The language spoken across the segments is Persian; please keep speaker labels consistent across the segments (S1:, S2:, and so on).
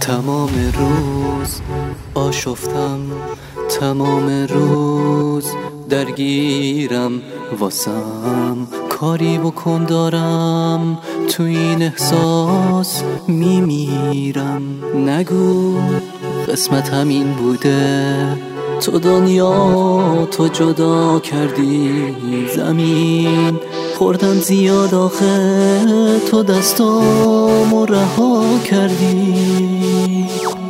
S1: تمام روز آشفتم، تمام روز درگیرم، واسم کاری بکن دارم تو این احساس میمیرم. نگو قسمت همین بوده، تو دنیا تو جدا کردی زمین، خوردم زیاد آخه تو دستامو رها کردی.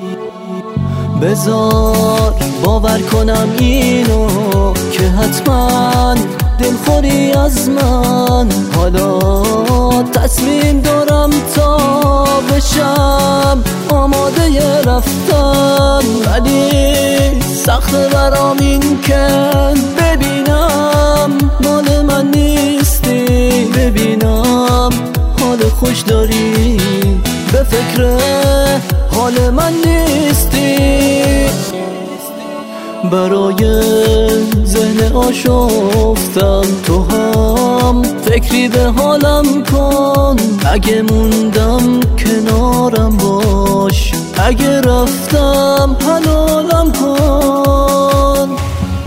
S1: بذار باور کنم اینو که حتما دلخوری از من، حالا تصمیم دارم تا بشم آماده رفتن، ولی سخت برام این که ببینم مال من نیستی، ببینم حال خوش داری، به فکر حال من نیستی. برای ذهن آشفتم تو هم فکری به حالم کن، اگه موندم کنارم باش، اگه رفتم حلالم کن.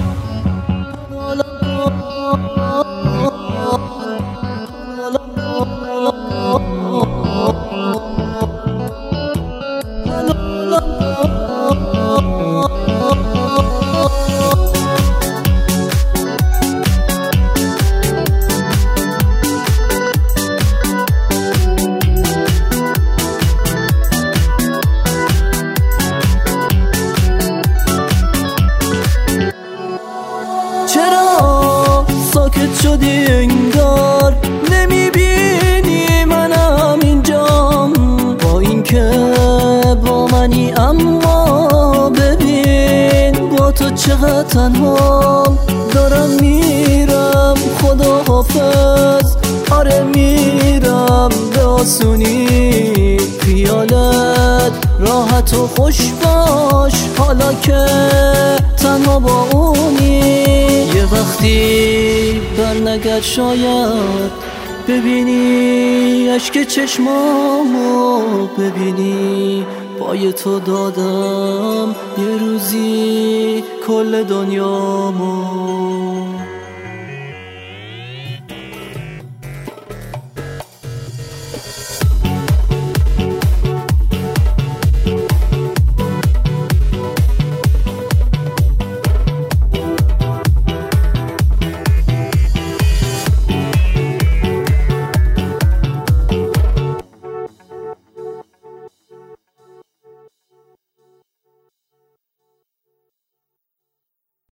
S1: چرا ساکت شدی انگار نمیبینی منم اینجام، با این که با منی اما ببین با تو چقدر تنهام، دارم میرم خدا حافظ، آره میرم به آسونی، خیالت راحت و خوش باش حالا که تنها با اونی. یه وقتی برنگرد شاید ببینی اشک چشمامو، ببینی پای تو دادم یه روزی کل دنیامو.